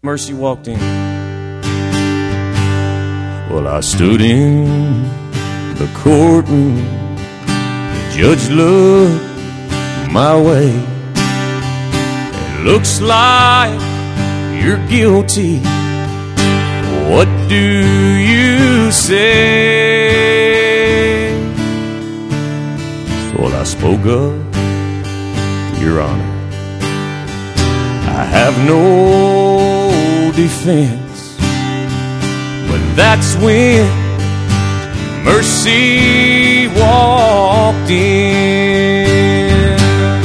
Mercy walked in. Well, I stood in the courtroom. The judge looked my way. It looks like you're guilty. What do you say? Well, I spoke up, Your Honor. I have no defense, but that's when mercy walked in.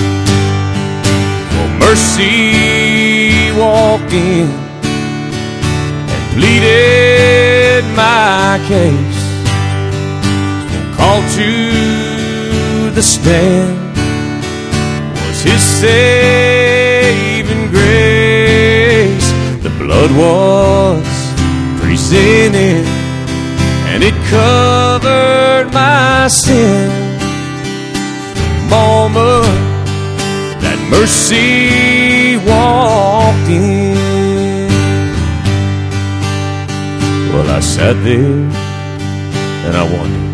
Well, mercy walked in and pleaded my case, called to the stand was His saving grace. The blood was presented and it covered my sin. The moment that mercy walked in. Well, I sat there and I wondered,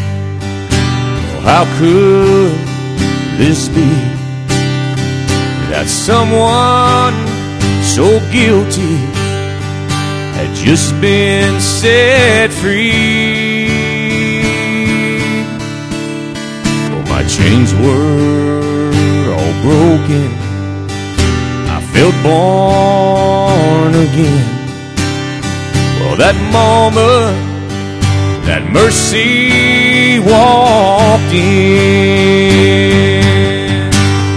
how could this be that someone so guilty had just been set free? Well, my chains were all broken. I felt born again. Well, that moment that mercy walked in.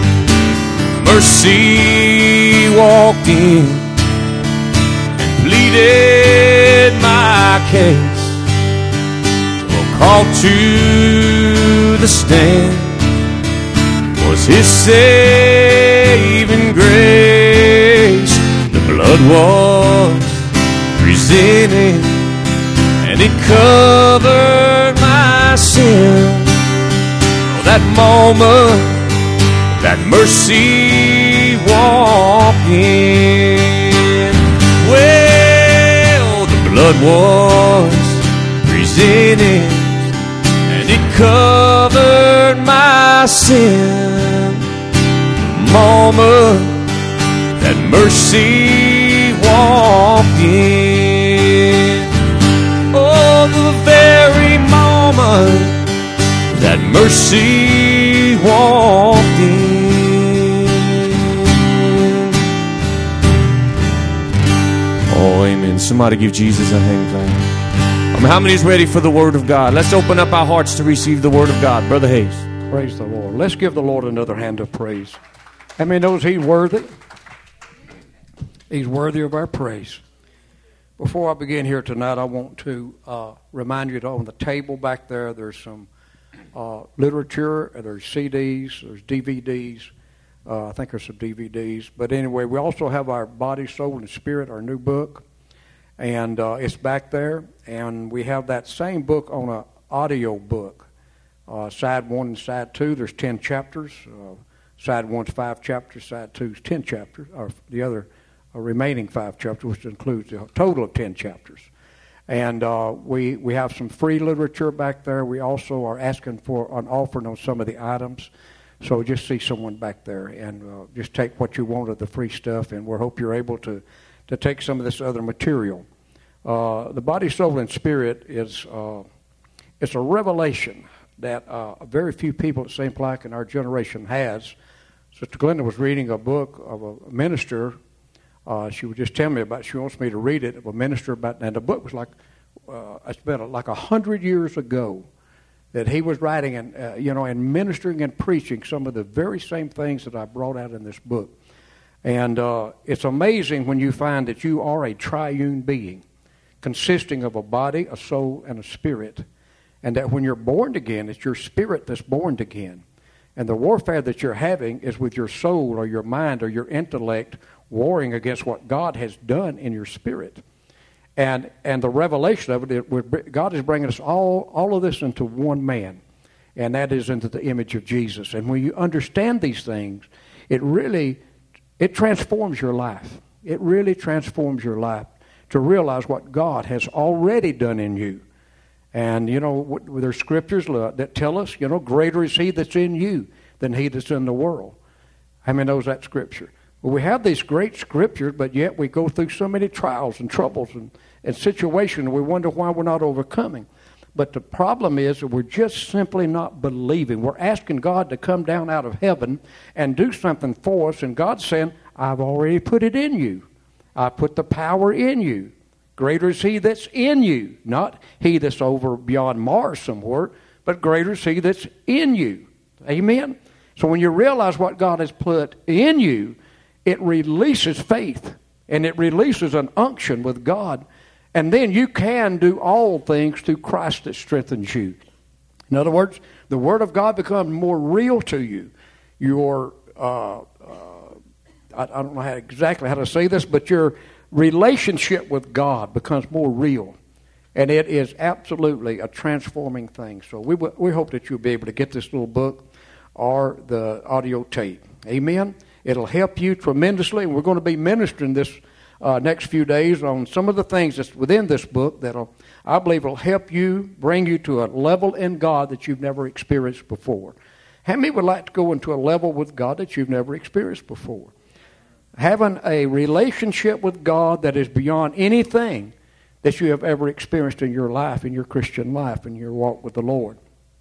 Mercy walked in and pleaded my case. Well, called to the stand was His saving grace. The blood was presented and it covered my sin. Oh, that moment that mercy walked in. Well, the blood was presented and it covered my sin. The moment that mercy walked in. Oh, the very moment that mercy walked in. Oh, amen. Somebody give Jesus a hand clap. How many is ready for the Word of God? Let's open up our hearts to receive the Word of God. Brother Hayes. Praise the Lord. Let's give the Lord another hand of praise. How many knows He's worthy? He's worthy of our praise. Before I begin here tonight, I want to remind you that on the table back there, there's some literature, there's CDs, there's DVDs. I think there's some DVDs. But anyway, we also have our Body, Soul, and Spirit, our new book. And it's back there. And we have that same book on an audio book. Side 1 and Side 2, there's 10 chapters. Side 1's 5 chapters, Side 2's 10 chapters. Or the other remaining 5 chapters, which includes a total of 10 chapters. And we have some free literature back there. We also are asking for an offering on some of the items. So just see someone back there and just take what you want of the free stuff, and we hope you're able to take some of this other material. The Body, Soul, and Spirit is it's a revelation that very few people, it seems like, in our generation has. Sister Glenda was reading a book of a minister. She would just tell me about it. She wants me to read it, of a minister about, and the book was like, it's been like 100 years ago that he was writing and, and ministering and preaching some of the very same things that I brought out in this book. And it's amazing when you find that you are a triune being consisting of a body, a soul, and a spirit. And that when you're born again, it's your spirit that's born again. And the warfare that you're having is with your soul or your mind or your intellect warring against what God has done in your spirit. And the revelation of it, God is bringing us all of this into one man, and that is into the image of Jesus. And when you understand these things, it transforms your life. It really transforms your life to realize what God has already done in you. And, there's scriptures that tell us, greater is He that's in you than he that's in the world. How many knows that scripture? Well, we have these great scriptures, but yet we go through so many trials and troubles and situations, and we wonder why we're not overcoming. But the problem is that we're just simply not believing. We're asking God to come down out of heaven and do something for us, and God's saying, I've already put it in you. I put the power in you. Greater is He that's in you, not He that's over beyond Mars somewhere, but greater is He that's in you. Amen? So when you realize what God has put in you, it releases faith, and it releases an unction with God, and then you can do all things through Christ that strengthens you. In other words, the Word of God becomes more real to you. Your, I don't know exactly how to say this, but your relationship with God becomes more real, and it is absolutely a transforming thing. So we hope that you'll be able to get this little book or the audio tape. Amen? It'll help you tremendously, and we're going to be ministering this next few days on some of the things that's within this book that I believe will help you, bring you to a level in God that you've never experienced before. How many would like to go into a level with God that you've never experienced before? Having a relationship with God that is beyond anything that you have ever experienced in your life, in your Christian life, in your walk with the Lord.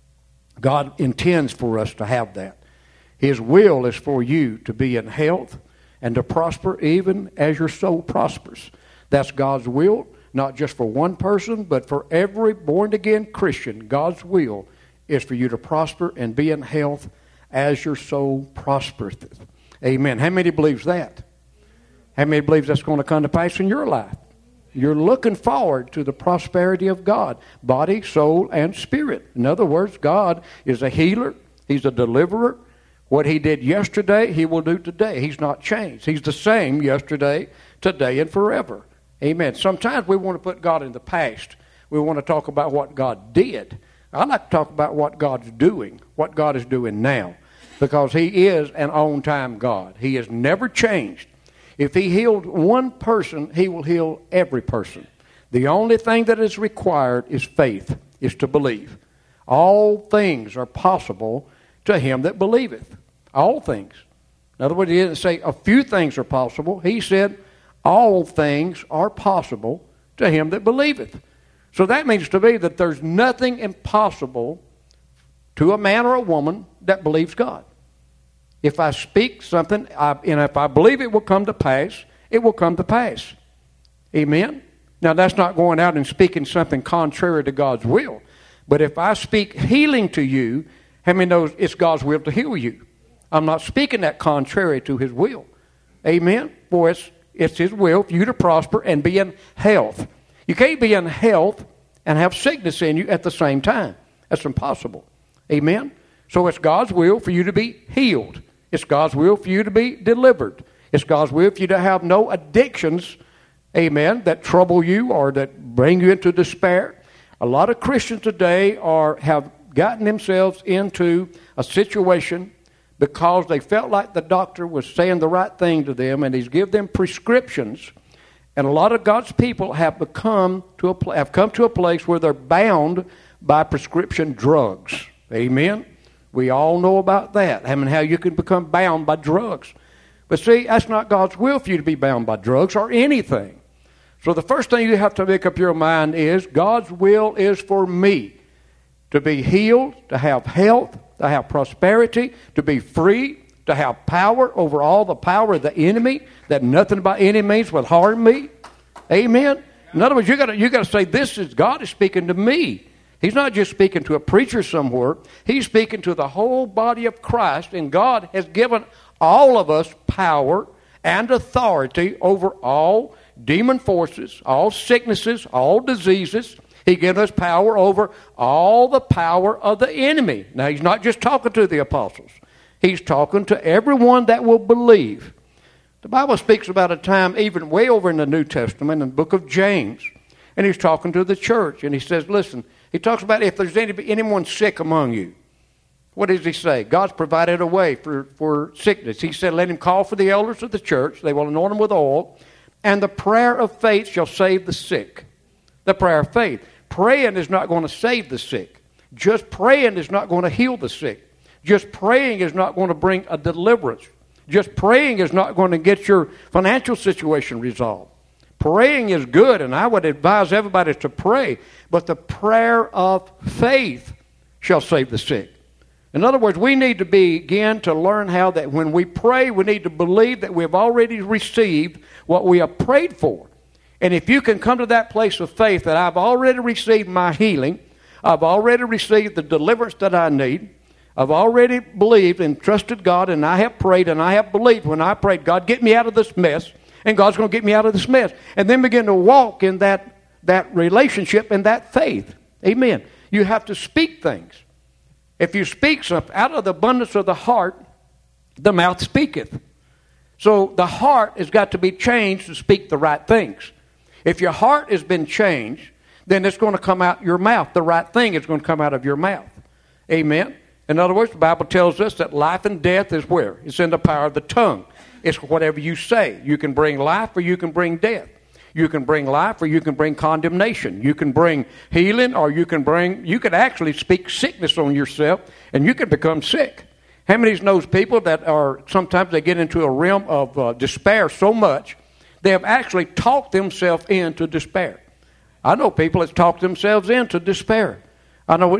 God intends for us to have that. His will is for you to be in health and to prosper even as your soul prospers. That's God's will, not just for one person, but for every born-again Christian. God's will is for you to prosper and be in health as your soul prospereth. Amen. How many believes that? How many believes that's going to come to pass in your life? You're looking forward to the prosperity of God, body, soul, and spirit. In other words, God is a healer. He's a deliverer. What He did yesterday, He will do today. He's not changed. He's the same yesterday, today, and forever. Amen. Sometimes we want to put God in the past. We want to talk about what God did. I like to talk about what God's doing, what God is doing now, because He is an on-time God. He has never changed. If He healed one person, He will heal every person. The only thing that is required is faith, is to believe. All things are possible to him that believeth. All things. In other words, He didn't say a few things are possible. He said all things are possible to him that believeth. So that means to me that there's nothing impossible to a man or a woman that believes God. If I speak something, and if I believe it will come to pass, it will come to pass. Amen? Now, that's not going out and speaking something contrary to God's will. But if I speak healing to you, how many knows it's God's will to heal you? I'm not speaking that contrary to His will. Amen? For it's His will for you to prosper and be in health. You can't be in health and have sickness in you at the same time. That's impossible. Amen? So it's God's will for you to be healed. It's God's will for you to be delivered. It's God's will for you to have no addictions, amen, that trouble you or that bring you into despair. A lot of Christians today have gotten themselves into a situation because they felt like the doctor was saying the right thing to them, and he's given them prescriptions. And a lot of God's people have come to a place where they're bound by prescription drugs. Amen? We all know about that. I mean, how you can become bound by drugs. But see, that's not God's will for you to be bound by drugs or anything. So the first thing you have to make up your mind is God's will is for me to be healed, to have health, to have prosperity, to be free, to have power over all the power of the enemy, that nothing by any means will harm me. Amen? In other words, you got to say, God is speaking to me. He's not just speaking to a preacher somewhere. He's speaking to the whole body of Christ, and God has given all of us power and authority over all demon forces, all sicknesses, all diseases. He gives us power over all the power of the enemy. Now, He's not just talking to the apostles. He's talking to everyone that will believe. The Bible speaks about a time even way over in the New Testament in the book of James, and He's talking to the church, and He says, listen, He talks about if there's anyone sick among you. What does He say? God's provided a way for sickness. He said, let him call for the elders of the church. They will anoint him with oil. And the prayer of faith shall save the sick. The prayer of faith. Praying is not going to save the sick. Just praying is not going to heal the sick. Just praying is not going to bring a deliverance. Just praying is not going to get your financial situation resolved. Praying is good, and I would advise everybody to pray, but the prayer of faith shall save the sick. In other words, we need to begin to learn how that when we pray, we need to believe that we have already received what we have prayed for. And if you can come to that place of faith that I've already received my healing, I've already received the deliverance that I need, I've already believed and trusted God, and I have prayed and I have believed when I prayed, God, get me out of this mess, and God's going to get me out of this mess. And then begin to walk in that relationship and that faith. Amen. You have to speak things. If you speak something out of the abundance of the heart, the mouth speaketh. So the heart has got to be changed to speak the right things. If your heart has been changed, then it's going to come out your mouth. The right thing is going to come out of your mouth. Amen. In other words, the Bible tells us that life and death is where? It's in the power of the tongue. It's whatever you say. You can bring life or you can bring death. You can bring life or you can bring condemnation. You can bring healing or you could actually speak sickness on yourself and you can become sick. How many knows people that are, sometimes they get into a realm of despair so much, they have actually talked themselves into despair. I know people that's talked themselves into despair. I know,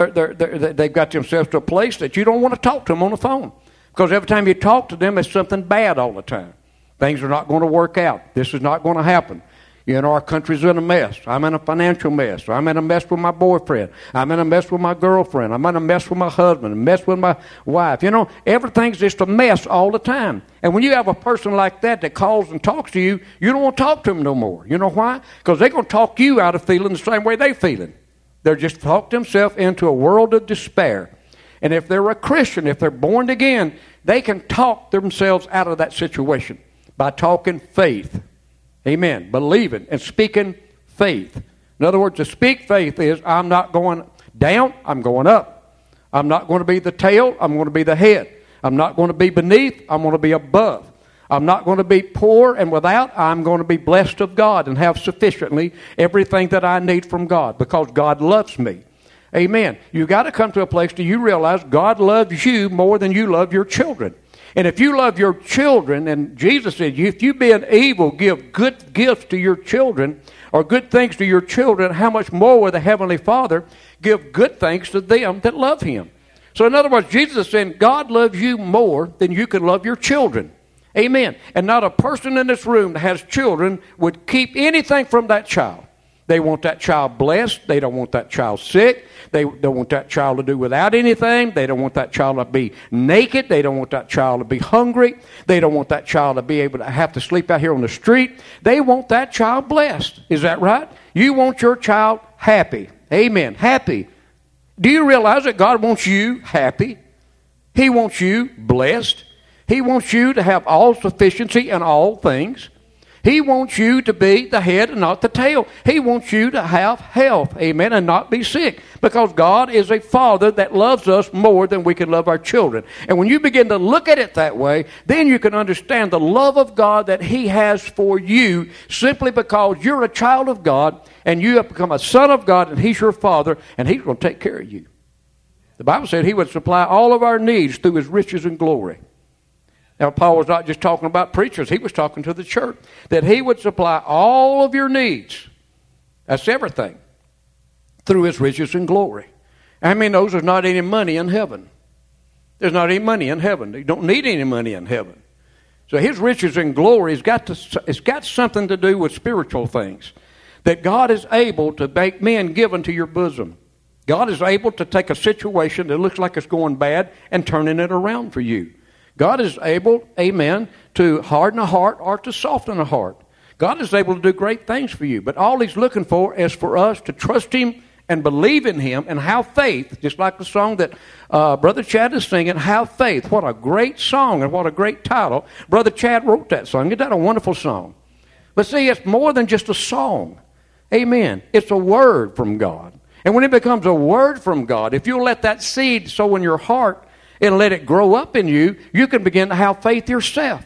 they've got themselves to a place that you don't want to talk to them on the phone. Because every time you talk to them, it's something bad all the time. Things are not going to work out. This is not going to happen. Our country's in a mess. I'm in a financial mess. I'm in a mess with my boyfriend. I'm in a mess with my girlfriend. I'm in a mess with my husband. A mess with my wife. Everything's just a mess all the time. And when you have a person like that calls and talks to you, you don't want to talk to them no more. You know why? Because they're going to talk you out of feeling the same way they're feeling. They're just talked themselves into a world of despair. And if they're a Christian, if they're born again, they can talk themselves out of that situation by talking faith. Amen. Believing and speaking faith. In other words, to speak faith is I'm not going down, I'm going up. I'm not going to be the tail, I'm going to be the head. I'm not going to be beneath, I'm going to be above. I'm not going to be poor and without, I'm going to be blessed of God and have sufficiently everything that I need from God because God loves me. Amen. You've got to come to a place do you realize God loves you more than you love your children. And if you love your children, and Jesus said, if you being evil give good gifts to your children, or good things to your children, how much more will the Heavenly Father give good things to them that love Him? So in other words, Jesus is saying, God loves you more than you can love your children. Amen. And not a person in this room that has children would keep anything from that child. They want that child blessed. They don't want that child sick. They don't want that child to do without anything. They don't want that child to be naked. They don't want that child to be hungry. They don't want that child to be able to have to sleep out here on the street. They want that child blessed. Is that right? You want your child happy. Amen. Happy. Do you realize that God wants you happy? He wants you blessed. He wants you to have all sufficiency in all things. He wants you to be the head and not the tail. He wants you to have health, amen, and not be sick. Because God is a Father that loves us more than we can love our children. And when you begin to look at it that way, then you can understand the love of God that He has for you simply because you're a child of God and you have become a son of God and He's your Father and He's going to take care of you. The Bible said He would supply all of our needs through His riches and glory. Now, Paul was not just talking about preachers. He was talking to the church. That he would supply all of your needs. That's everything. Through His riches and glory. How many knows there's not any money in heaven? There's not any money in heaven. You don't need any money in heaven. So His riches and glory it's got something to do with spiritual things. That God is able to make men given to your bosom. God is able to take a situation that looks like it's going bad and turning it around for you. God is able, amen, to harden a heart or to soften a heart. God is able to do great things for you. But all He's looking for is for us to trust Him and believe in Him and have faith, just like the song that Brother Chad is singing, Have Faith. What a great song and what a great title. Brother Chad wrote that song. Isn't that a wonderful song? But see, it's more than just a song. Amen. It's a word from God. And when it becomes a word from God, if you'll let that seed sow in your heart, and let it grow up in you, you can begin to have faith yourself.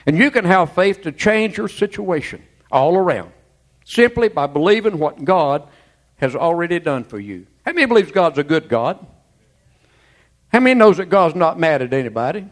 And you can have faith to change your situation all around, simply by believing what God has already done for you. How many believes God's a good God? How many knows that God's not mad at anybody?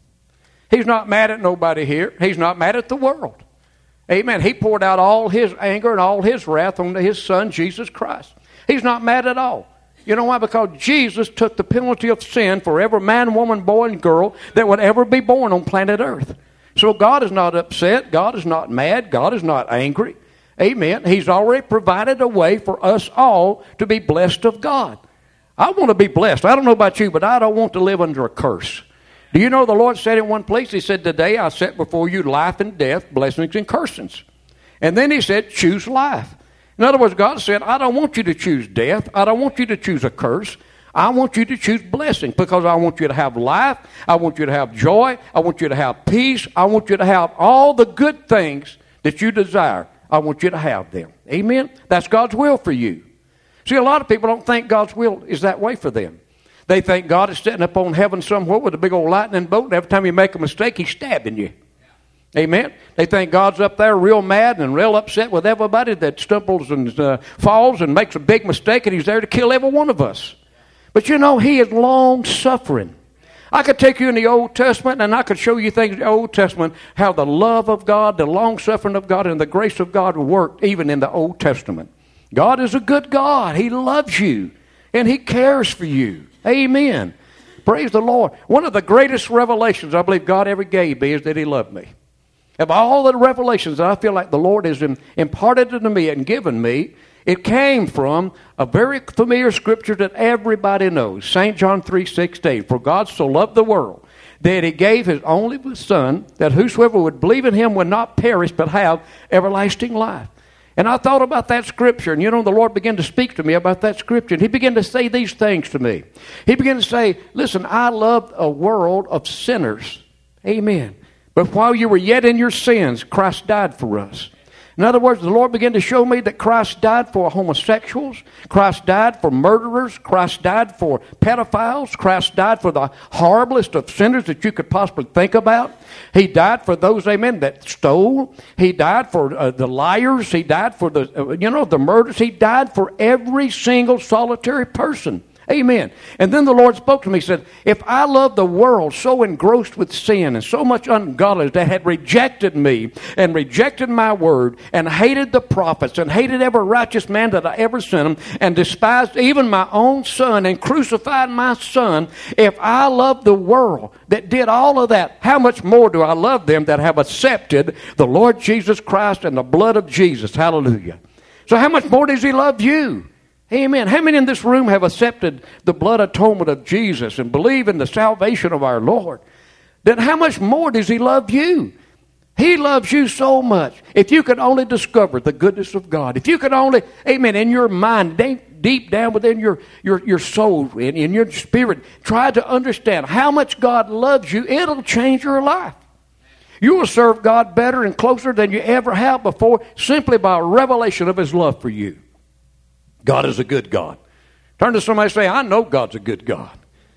He's not mad at nobody here. He's not mad at the world. Amen. He poured out all His anger and all His wrath on His Son, Jesus Christ. He's not mad at all. You know why? Because Jesus took the penalty of sin for every man, woman, boy, and girl that would ever be born on planet Earth. So God is not upset. God is not mad. God is not angry. Amen. He's already provided a way for us all to be blessed of God. I want to be blessed. I don't know about you, but I don't want to live under a curse. Do you know the Lord said in one place, He said, today I set before you life and death, blessings and cursings. And then He said, choose life. In other words, God said, I don't want you to choose death. I don't want you to choose a curse. I want you to choose blessing because I want you to have life. I want you to have joy. I want you to have peace. I want you to have all the good things that you desire. I want you to have them. Amen? That's God's will for you. See, a lot of people don't think God's will is that way for them. They think God is sitting up on heaven somewhere with a big old lightning bolt, and every time you make a mistake, He's stabbing you. Amen? They think God's up there real mad and real upset with everybody that stumbles and falls and makes a big mistake, and He's there to kill every one of us. But you know, He is long-suffering. I could take you in the Old Testament, and I could show you things in the Old Testament, how the love of God, the long-suffering of God, and the grace of God worked even in the Old Testament. God is a good God. He loves you, and He cares for you. Amen. Praise the Lord. One of the greatest revelations I believe God ever gave me is that He loved me. Of all the revelations that I feel like the Lord has imparted to me and given me, it came from a very familiar scripture that everybody knows. St. John 3:16. For God so loved the world that He gave His only Son, that whosoever would believe in Him would not perish but have everlasting life. And I thought about that scripture, and you know, the Lord began to speak to me about that scripture, and He began to say these things to me. He began to say, listen, I love a world of sinners. Amen. But while you were yet in your sins, Christ died for us. In other words, the Lord began to show me that Christ died for homosexuals. Christ died for murderers. Christ died for pedophiles. Christ died for the horriblest of sinners that you could possibly think about. He died for those, amen, that stole. He died for the liars. He died for the murders. He died for every single solitary person. Amen. And then the Lord spoke to me. He said, if I love the world so engrossed with sin and so much ungodliness that had rejected me and rejected my word and hated the prophets and hated every righteous man that I ever sent them and despised even my own Son and crucified my Son, if I love the world that did all of that, how much more do I love them that have accepted the Lord Jesus Christ and the blood of Jesus? Hallelujah. So how much more does He love you? Amen. How many in this room have accepted the blood atonement of Jesus and believe in the salvation of our Lord? Then how much more does He love you? He loves you so much. If you could only discover the goodness of God, if you could only, amen, in your mind, deep down within your soul, in your spirit, try to understand how much God loves you, it'll change your life. You will serve God better and closer than you ever have before simply by a revelation of His love for you. God is a good God. Turn to somebody and say, I know God's a good God.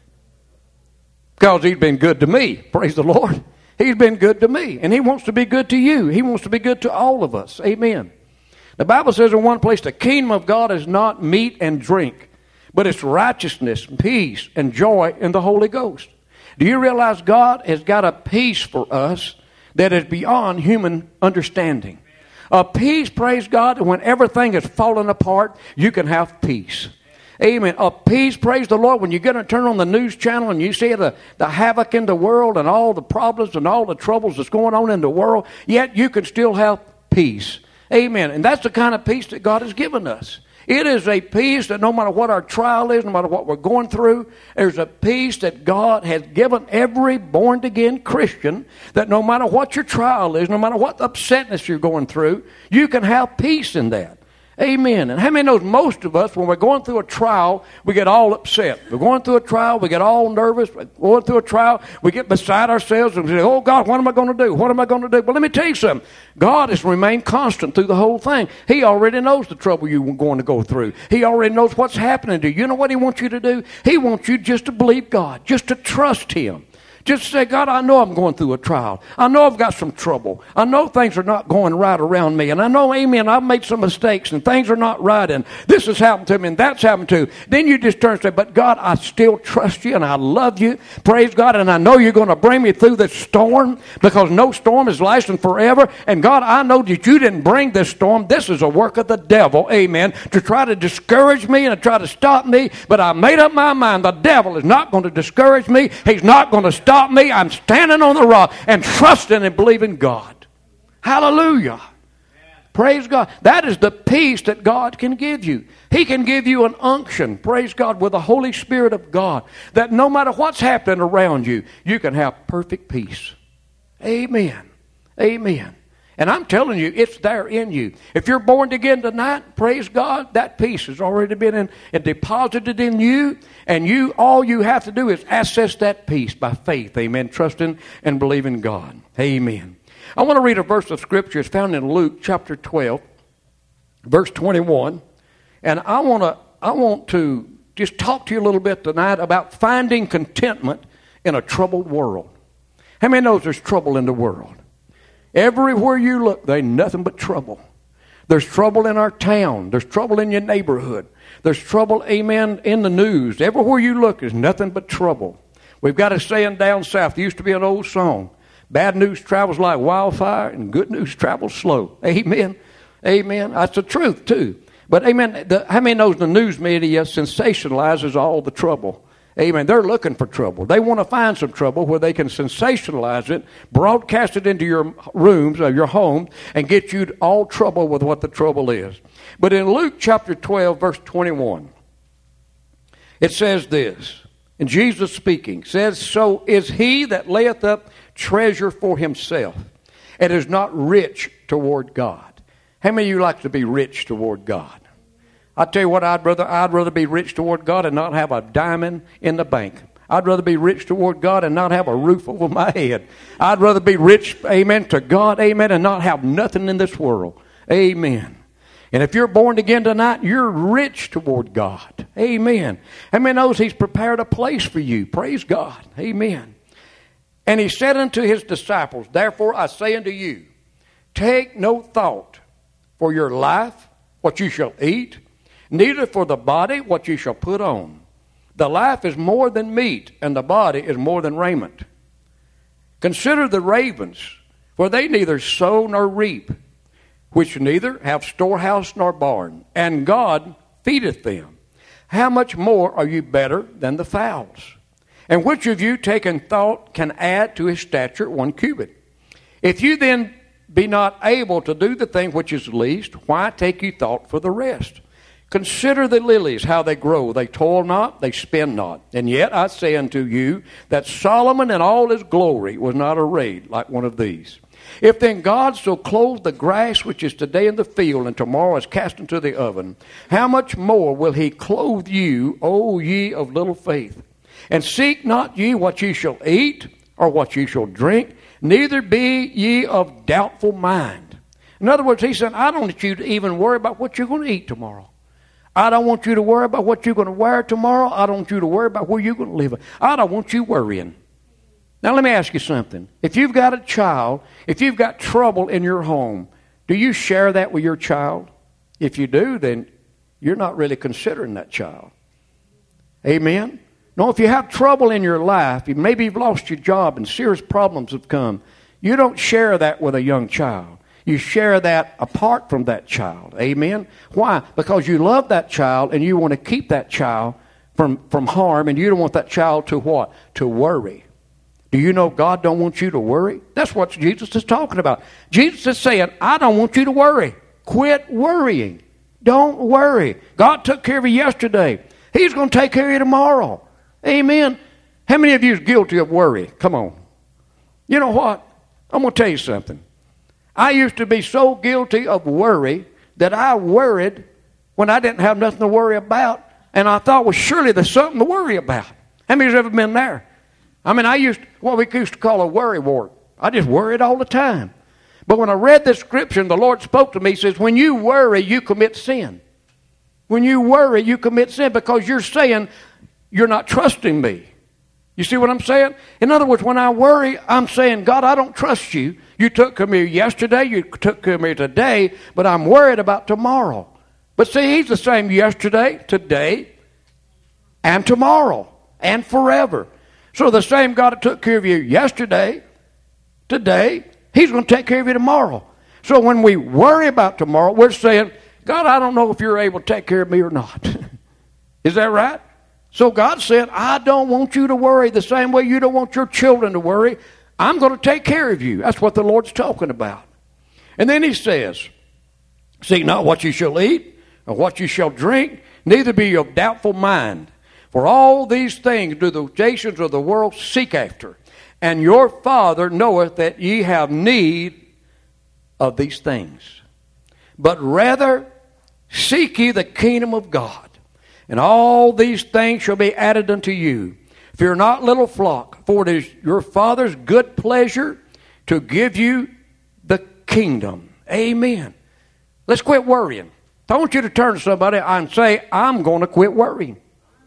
Because He's been good to me. Praise the Lord. He's been good to me. And He wants to be good to you. He wants to be good to all of us. Amen. The Bible says in one place, the kingdom of God is not meat and drink, but it's righteousness, peace, and joy in the Holy Ghost. Do you realize God has got a peace for us that is beyond human understanding? A peace, praise God, when everything is falling apart, you can have peace. Amen. A peace, praise the Lord, when you get to turn on the news channel and you see the havoc in the world and all the problems and all the troubles that's going on in the world, yet you can still have peace. Amen. And that's the kind of peace that God has given us. It is a peace that no matter what our trial is, no matter what we're going through, there's a peace that God has given every born-again Christian, that no matter what your trial is, no matter what upsetness you're going through, you can have peace in that. Amen. And how many knows most of us, when we're going through a trial, we get all upset. We're going through a trial, we get all nervous. We're going through a trial, we get beside ourselves and we say, oh God, what am I going to do? What am I going to do? But let me tell you something. God has remained constant through the whole thing. He already knows the trouble you're going to go through. He already knows what's happening to you. You know what He wants you to do? He wants you just to believe God, just to trust Him. Just say, God, I know I'm going through a trial. I know I've got some trouble. I know things are not going right around me. And I know, amen, I've made some mistakes and things are not right. And this has happened to me and that's happened to. Then you just turn and say, but God, I still trust you and I love you. Praise God. And I know you're going to bring me through this storm because no storm is lasting forever. And God, I know that you didn't bring this storm. This is a work of the devil, amen, to try to discourage me and to try to stop me. But I made up my mind. The devil is not going to discourage me. He's not going to stop me. I'm standing on the rock and trusting and believing God. Hallelujah. Praise God. That is the peace that God can give you. He can give you an unction, praise God, with the Holy Spirit of God, that no matter what's happening around you, you can have perfect peace. Amen. Amen. And I'm telling you, it's there in you. If you're born again tonight, praise God, that peace has already been deposited in you. And all you have to do is access that peace by faith. Amen. Trusting and believing God. Amen. I want to read a verse of Scripture. It's found in Luke chapter 12, verse 21. And I want to just talk to you a little bit tonight about finding contentment in a troubled world. How many knows there's trouble in the world? Everywhere you look, there's nothing but trouble. There's trouble in our town. There's trouble in your neighborhood. There's trouble, amen, in the news. Everywhere you look, there's nothing but trouble. We've got a saying down south. There used to be an old song. Bad news travels like wildfire and good news travels slow. Amen. Amen. That's the truth, too. But, amen, how many knows the news media sensationalizes all the trouble? Amen. They're looking for trouble. They want to find some trouble where they can sensationalize it, broadcast it into your rooms or your home, and get you all trouble with what the trouble is. But in Luke chapter 12, verse 21, it says this, and Jesus speaking, says, so is he that layeth up treasure for himself and is not rich toward God. How many of you like to be rich toward God? I tell you what, I'd rather be rich toward God and not have a diamond in the bank. I'd rather be rich toward God and not have a roof over my head. I'd rather be rich, amen, to God, amen, and not have nothing in this world. Amen. And if you're born again tonight, you're rich toward God. Amen. How many knows he's prepared a place for you? Praise God. Amen. And he said unto his disciples, therefore I say unto you, take no thought for your life, what you shall eat, neither for the body what you shall put on. The life is more than meat, and the body is more than raiment. Consider the ravens, for they neither sow nor reap, which neither have storehouse nor barn, and God feedeth them. How much more are you better than the fowls? And which of you, taking thought, can add to his stature 1 cubit? If you then be not able to do the thing which is least, why take you thought for the rest? Consider the lilies, how they grow. They toil not, they spin not. And yet I say unto you that Solomon in all his glory was not arrayed like one of these. If then God so clothe the grass which is today in the field and tomorrow is cast into the oven, how much more will he clothe you, O ye of little faith? And seek not ye what ye shall eat or what ye shall drink, neither be ye of doubtful mind. In other words, he said, I don't want you to even worry about what you're going to eat tomorrow. I don't want you to worry about what you're going to wear tomorrow. I don't want you to worry about where you're going to live. I don't want you worrying. Now, let me ask you something. If you've got a child, if you've got trouble in your home, do you share that with your child? If you do, then you're not really considering that child. Amen? No, if you have trouble in your life, maybe you've lost your job and serious problems have come, you don't share that with a young child. You share that apart from that child. Amen? Why? Because you love that child and you want to keep that child from harm, and you don't want that child to what? To worry. Do you know God don't want you to worry? That's what Jesus is talking about. Jesus is saying, I don't want you to worry. Quit worrying. Don't worry. God took care of you yesterday. He's going to take care of you tomorrow. Amen? How many of you is guilty of worry? Come on. You know what? I'm going to tell you something. I used to be so guilty of worry that I worried when I didn't have nothing to worry about. And I thought, well, surely there's something to worry about. How many has ever been there? I mean, what we used to call a worry wart. I just worried all the time. But when I read this scripture, and the Lord spoke to me, he says, when you worry, you commit sin. When you worry, you commit sin because you're saying, you're not trusting me. You see what I'm saying? In other words, when I worry, I'm saying, God, I don't trust you. You took care of me yesterday, you took care of me today, but I'm worried about tomorrow. But see, he's the same yesterday, today, and tomorrow, and forever. So the same God that took care of you yesterday, today, he's going to take care of you tomorrow. So when we worry about tomorrow, we're saying, God, I don't know if you're able to take care of me or not. Is that right? So God said, I don't want you to worry the same way you don't want your children to worry. I'm going to take care of you. That's what the Lord's talking about. And then he says, seek not what you shall eat or what you shall drink, neither be of doubtful mind. For all these things do the nations of the world seek after. And your Father knoweth that ye have need of these things. But rather seek ye the kingdom of God. And all these things shall be added unto you. Fear not, little flock, for it is your Father's good pleasure to give you the kingdom. Amen. Let's quit worrying. I want you to turn to somebody and say, I'm going to quit worrying.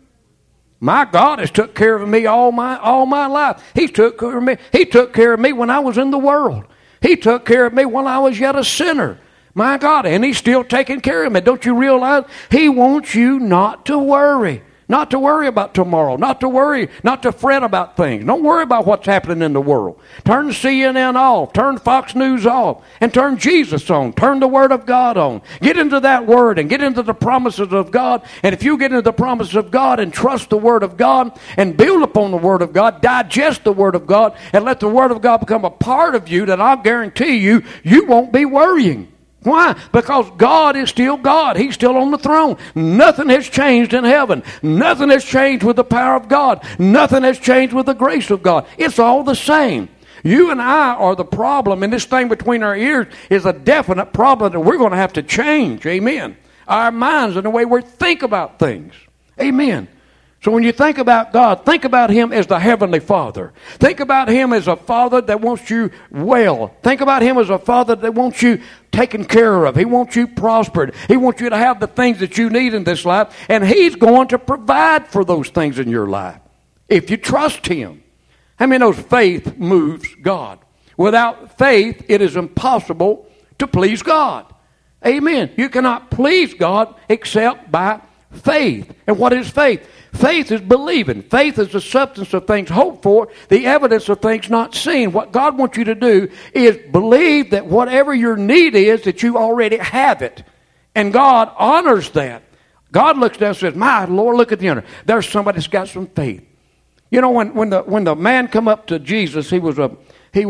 My God has took care of me all my life. He took care of me. He took care of me when I was in the world. He took care of me when I was yet a sinner. My God, and he's still taking care of me. Don't you realize he wants you not to worry? Not to worry about tomorrow. Not to worry, not to fret about things. Don't worry about what's happening in the world. Turn CNN off. Turn Fox News off. And turn Jesus on. Turn the Word of God on. Get into that Word and get into the promises of God. And if you get into the promises of God and trust the Word of God and build upon the Word of God, digest the Word of God, and let the Word of God become a part of you, then I'll guarantee you, you won't be worrying. Why? Because God is still God. He's still on the throne. Nothing has changed in heaven. Nothing has changed with the power of God. Nothing has changed with the grace of God. It's all the same. You and I are the problem, and this thing between our ears is a definite problem that we're going to have to change. Amen. Our minds and the way we think about things. Amen. So when you think about God, think about Him as the Heavenly Father. Think about Him as a Father that wants you well. Think about Him as a Father that wants you taken care of. He wants you prospered. He wants you to have the things that you need in this life. And He's going to provide for those things in your life if you trust Him. How many knows faith moves God? Without faith, it is impossible to please God. Amen. You cannot please God except by faith. And what is faith? Faith is believing. Faith is the substance of things hoped for, the evidence of things not seen. What God wants you to do is believe that whatever your need is, that you already have it. And God honors that. God looks down and says, my Lord, look at the under. There's somebody that's got some faith. You know, when the man come up to Jesus, he was in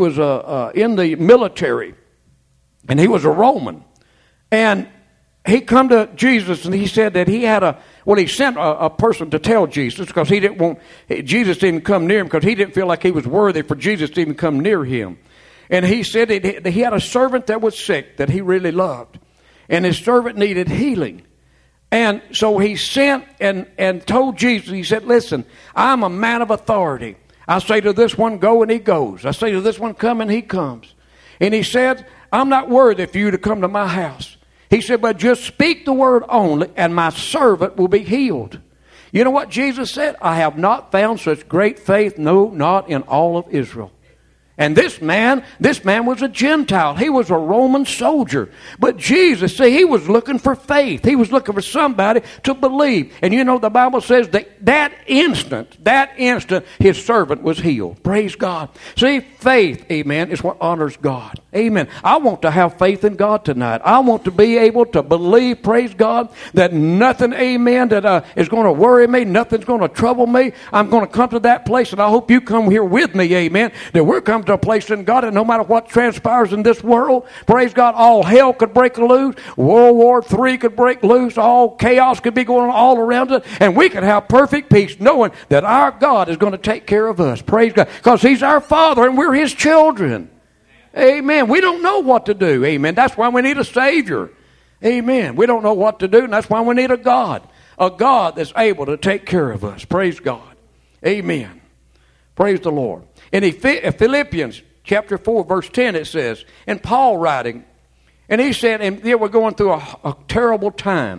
the military, and he was a Roman. And he come to Jesus and he said that he had he sent a person to tell Jesus because Jesus didn't come near him because he didn't feel like he was worthy for Jesus to even come near him. And he said that he had a servant that was sick that he really loved. And his servant needed healing. And so he sent and told Jesus, he said, listen, I'm a man of authority. I say to this one, go, and he goes. I say to this one, come, and he comes. And he said, I'm not worthy for you to come to my house. He said, but just speak the word only, and my servant will be healed. You know what Jesus said? I have not found such great faith, no, not in all of Israel. And this man was a Gentile. He was a Roman soldier. But Jesus, see, he was looking for faith. He was looking for somebody to believe. And you know, the Bible says that instant, his servant was healed. Praise God. See, faith, amen, is what honors God. Amen. I want to have faith in God tonight. I want to be able to believe, praise God, that nothing, amen, that is going to worry me, nothing's going to trouble me. I'm going to come to that place, and I hope you come here with me, amen, that we're coming to a place in God, and no matter what transpires in this world, praise God, all hell could break loose, World War III could break loose, all chaos could be going on all around us, and we could have perfect peace knowing that our God is going to take care of us. Praise God, because He's our Father and we're His children. Amen. We don't know what to do. Amen. That's why we need a Savior. Amen. We don't know what to do, and that's why we need a God that's able to take care of us. Praise God. Amen. Praise the Lord. In Philippians chapter 4, verse 10, it says, and Paul writing, and he said, and they were going through a terrible time.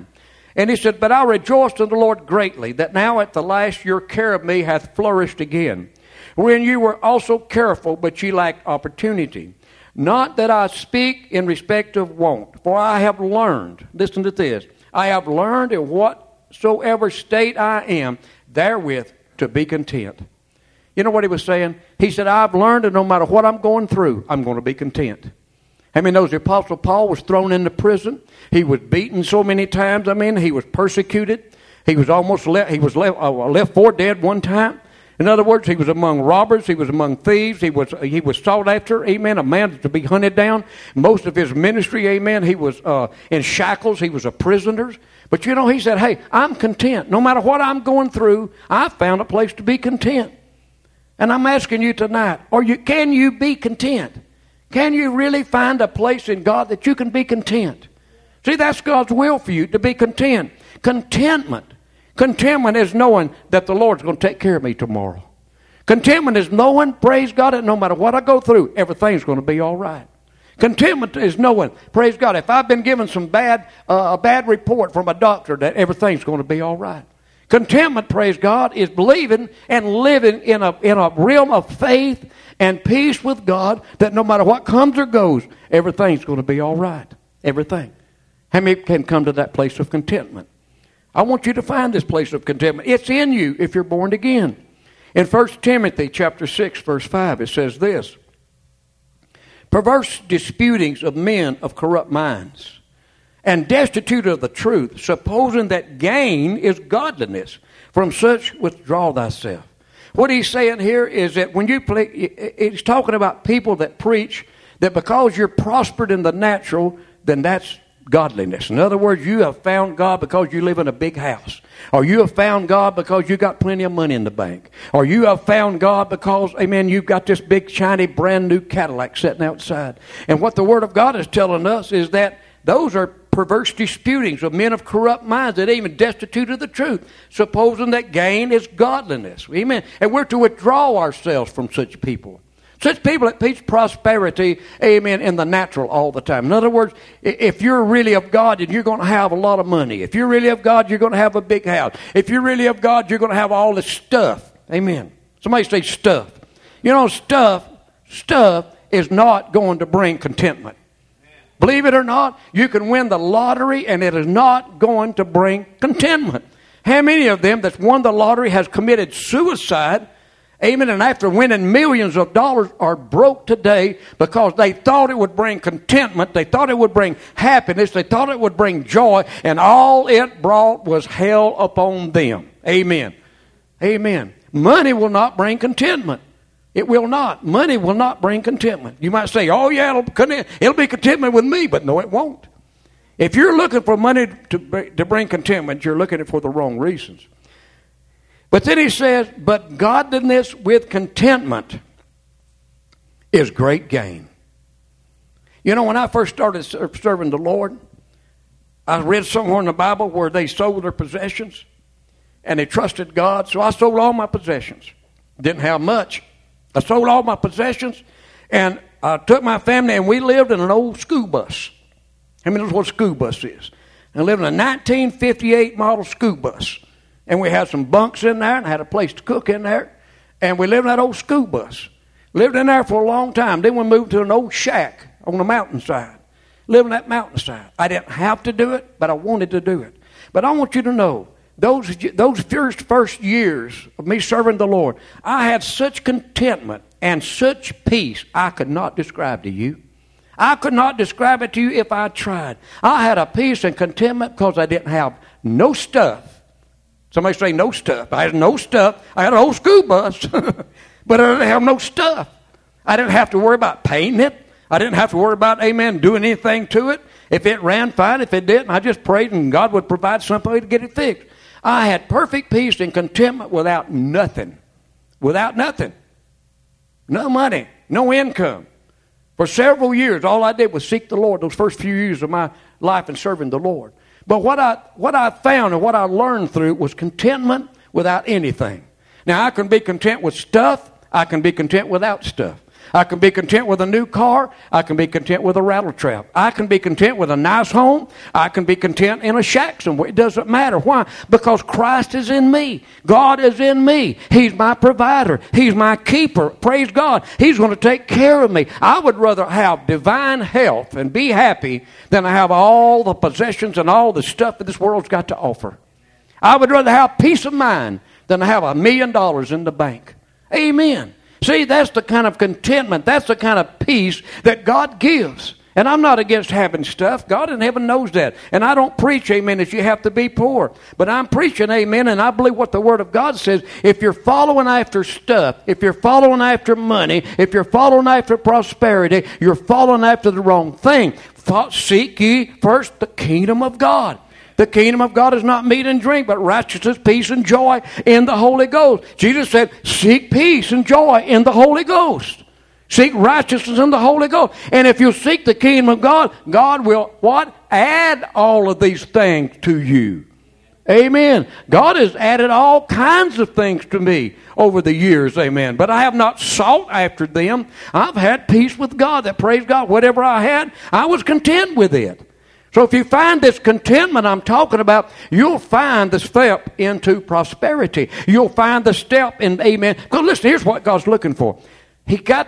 And he said, but I rejoiced in the Lord greatly, that now at the last your care of me hath flourished again, wherein you were also careful, but ye lacked opportunity. Not that I speak in respect of want, for I have learned, listen to this, I have learned in whatsoever state I am, therewith to be content. You know what he was saying? He said, I've learned that no matter what I'm going through, I'm going to be content. How many knows the Apostle Paul was thrown into prison? He was beaten so many times. He was persecuted. He was almost left for dead one time. In other words, he was among robbers. He was among thieves. He was sought after. Amen. A man to be hunted down. Most of his ministry. Amen. He was in shackles. He was a prisoner. But you know, he said, hey, I'm content. No matter what I'm going through, I found a place to be content. And I'm asking you tonight, can you be content? Can you really find a place in God that you can be content? See, that's God's will for you, to be content. Contentment. Contentment is knowing that the Lord's going to take care of me tomorrow. Contentment is knowing, praise God, that no matter what I go through, everything's going to be all right. Contentment is knowing, praise God, if I've been given a bad report from a doctor, that everything's going to be all right. Contentment, praise God, is believing and living in a realm of faith and peace with God, that no matter what comes or goes, everything's going to be all right. Everything. How many can come to that place of contentment? I want you to find this place of contentment. It's in you if you're born again. In 1 Timothy chapter 6, verse 5, it says this, perverse disputings of men of corrupt minds, and destitute of the truth, supposing that gain is godliness. From such withdraw thyself. What he's saying here is that when you he's talking about people that preach that because you're prospered in the natural, then that's godliness. In other words, you have found God because you live in a big house. Or you have found God because you got plenty of money in the bank. Or you have found God because, amen, you've got this big, shiny, brand new Cadillac sitting outside. And what the Word of God is telling us is that those are perverse disputings of men of corrupt minds that even destitute of the truth, supposing that gain is godliness. Amen. And we're to withdraw ourselves from such people. Such people that preach prosperity, amen, in the natural all the time. In other words, if you're really of God, then you're going to have a lot of money. If you're really of God, you're going to have a big house. If you're really of God, you're going to have all this stuff. Amen. Somebody say stuff. You know, stuff is not going to bring contentment. Believe it or not, you can win the lottery and it is not going to bring contentment. How many of them that's won the lottery has committed suicide? Amen. And after winning millions of dollars are broke today because they thought it would bring contentment. They thought it would bring happiness. They thought it would bring joy. And all it brought was hell upon them. Amen. Amen. Money will not bring contentment. It will not. Money will not bring contentment. You might say, oh yeah, it'll be contentment with me, but no, it won't. If you're looking for money to bring contentment, you're looking for the wrong reasons. But then he says, but godliness with contentment is great gain. You know, when I first started serving the Lord, I read somewhere in the Bible where they sold their possessions and they trusted God. So I sold all my possessions. Didn't have much. I sold all my possessions, and I took my family, and we lived in an old school bus. How many knows what a school bus is? I lived in a 1958 model school bus, and we had some bunks in there, and had a place to cook in there, and we lived in that old school bus. Lived in there for a long time. Then we moved to an old shack on the mountainside. Lived on that mountainside. I didn't have to do it, but I wanted to do it. But I want you to know, those first years of me serving the Lord, I had such contentment and such peace I could not describe to you. I could not describe it to you if I tried. I had a peace and contentment because I didn't have no stuff. Somebody say no stuff. I had no stuff. I had an old school bus, but I didn't have no stuff. I didn't have to worry about painting it. I didn't have to worry about, amen, doing anything to it. If it ran, fine. If it didn't, I just prayed and God would provide somebody to get it fixed. I had perfect peace and contentment without nothing. Without nothing. No money. No income. For several years, all I did was seek the Lord those first few years of my life in serving the Lord. But what I found and what I learned through was contentment without anything. Now, I can be content with stuff. I can be content without stuff. I can be content with a new car. I can be content with a rattle trap. I can be content with a nice home. I can be content in a shack somewhere. It doesn't matter. Why? Because Christ is in me. God is in me. He's my provider. He's my keeper. Praise God. He's going to take care of me. I would rather have divine health and be happy than I have all the possessions and all the stuff that this world's got to offer. I would rather have peace of mind than to have $1 million in the bank. Amen. See, that's the kind of contentment, that's the kind of peace that God gives. And I'm not against having stuff. God in heaven knows that. And I don't preach, amen, that you have to be poor. But I'm preaching, amen, and I believe what the Word of God says. If you're following after stuff, if you're following after money, if you're following after prosperity, you're following after the wrong thing. Seek ye first the kingdom of God. The kingdom of God is not meat and drink, but righteousness, peace, and joy in the Holy Ghost. Jesus said, seek peace and joy in the Holy Ghost. Seek righteousness in the Holy Ghost. And if you seek the kingdom of God, God will, what? Add all of these things to you. Amen. God has added all kinds of things to me over the years, amen. But I have not sought after them. I've had peace with God. That, praise God, whatever I had, I was content with it. So if you find this contentment I'm talking about, you'll find the step into prosperity. You'll find the step in, amen. Because listen, here's what God's looking for. He's got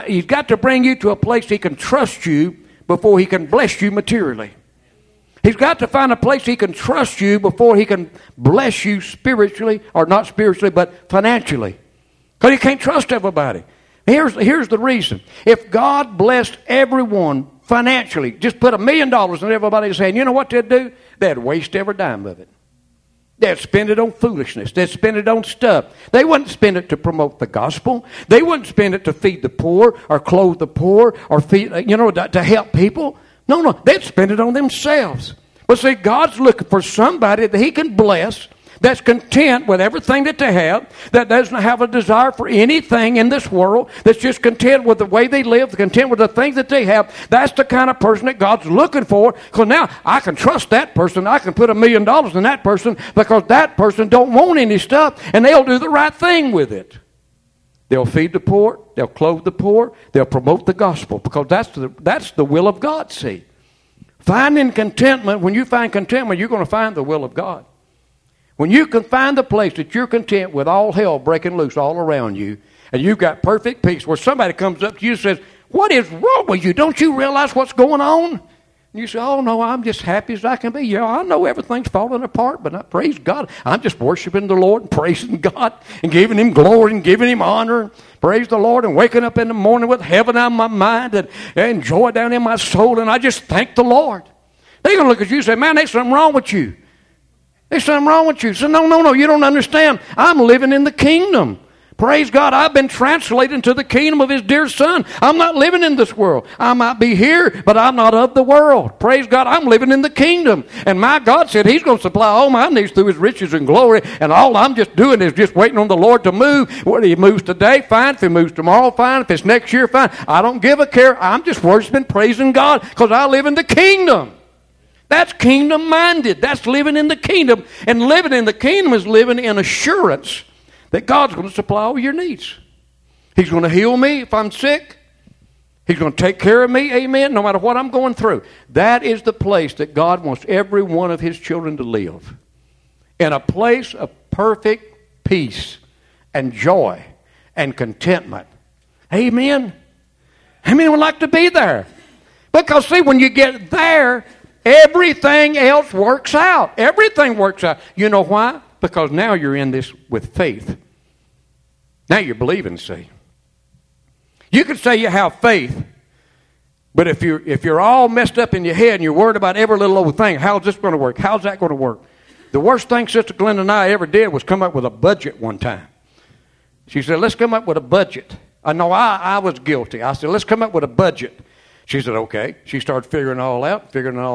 to bring you to a place He can trust you before He can bless you materially. He's got to find a place He can trust you before He can bless you spiritually, or not spiritually, but financially. Because He can't trust everybody. Here's the reason. If God blessed everyone financially, just put $1 million in everybody's hand, you know what they'd do? They'd waste every dime of it. They'd spend it on foolishness. They'd spend it on stuff. They wouldn't spend it to promote the gospel. They wouldn't spend it to feed the poor or clothe the poor or feed, to help people. No, they'd spend it on themselves. But see, God's looking for somebody that He can bless, that's content with everything that they have, that doesn't have a desire for anything in this world, that's just content with the way they live, content with the things that they have. That's the kind of person that God's looking for. Because now I can trust that person. I can put $1 million in that person because that person don't want any stuff, and they'll do the right thing with it. They'll feed the poor. They'll clothe the poor. They'll promote the gospel because that's the will of God, see. Finding contentment, when you find contentment, you're going to find the will of God. When you can find the place that you're content with all hell breaking loose all around you, and you've got perfect peace, where somebody comes up to you and says, what is wrong with you? Don't you realize what's going on? And you say, oh, no, I'm just happy as I can be. Yeah, I know everything's falling apart, but I praise God. I'm just worshiping the Lord and praising God and giving Him glory and giving Him honor. Praise the Lord, and waking up in the morning with heaven on my mind and joy down in my soul, and I just thank the Lord. They're going to look at you and say, man, there's something wrong with you. There's something wrong with you. So no, you don't understand. I'm living in the kingdom. Praise God, I've been translated into the kingdom of His dear Son. I'm not living in this world. I might be here, but I'm not of the world. Praise God, I'm living in the kingdom. And my God said He's going to supply all my needs through His riches and glory. And all I'm just doing is just waiting on the Lord to move. Whether He moves today, fine. If He moves tomorrow, fine. If it's next year, fine. I don't give a care. I'm just worshiping, praising God because I live in the kingdom. That's kingdom-minded. That's living in the kingdom. And living in the kingdom is living in assurance that God's going to supply all your needs. He's going to heal me if I'm sick. He's going to take care of me, amen, no matter what I'm going through. That is the place that God wants every one of His children to live. In a place of perfect peace and joy and contentment. Amen? How many would like to be there? Because, see, when you get there, everything else works out. Everything works out. You know why? Because now you're in this with faith. Now you're believing, see. You can say you have faith, but if you're all messed up in your head and you're worried about every little old thing, how's this going to work? How's that going to work? The worst thing Sister Glenda and I ever did was come up with a budget one time. She said, let's come up with a budget. I know I was guilty. I said, let's come up with a budget. She said, okay. She started figuring it all out.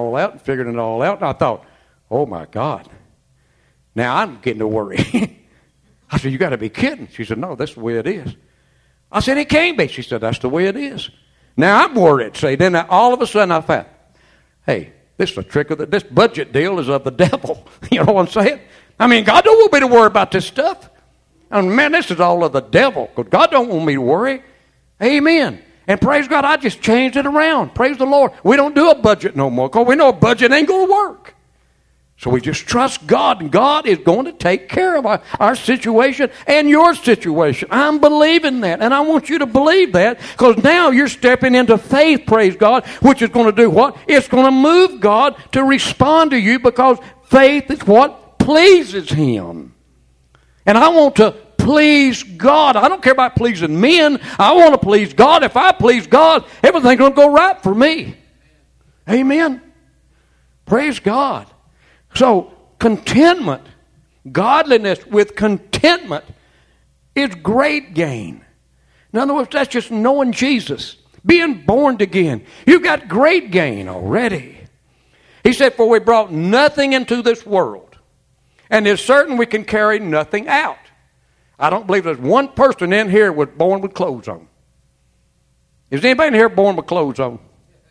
And I thought, oh, my God. Now I'm getting to worry. I said, you got to be kidding. She said, no, that's the way it is. I said, it can't be. She said, that's the way it is. Now I'm worried. See, then all of a sudden I found, hey, this is a trick of this budget deal is of the devil. You know what I'm saying? I mean, God don't want me to worry about this stuff. And man, this is all of the devil. Because God don't want me to worry. Amen. And praise God, I just changed it around. Praise the Lord. We don't do a budget no more because we know a budget ain't going to work. So we just trust God, and God is going to take care of our situation and your situation. I'm believing that, and I want you to believe that, because now you're stepping into faith, praise God, which is going to do what? It's going to move God to respond to you, because faith is what pleases Him. And I want to please God. I don't care about pleasing men. I want to please God. If I please God, everything's going to go right for me. Amen. Praise God. So, contentment, godliness with contentment is great gain. In other words, that's just knowing Jesus, being born again. You've got great gain already. He said, for we brought nothing into this world, and it's certain we can carry nothing out. I don't believe there's one person in here was born with clothes on. Is anybody in here born with clothes on?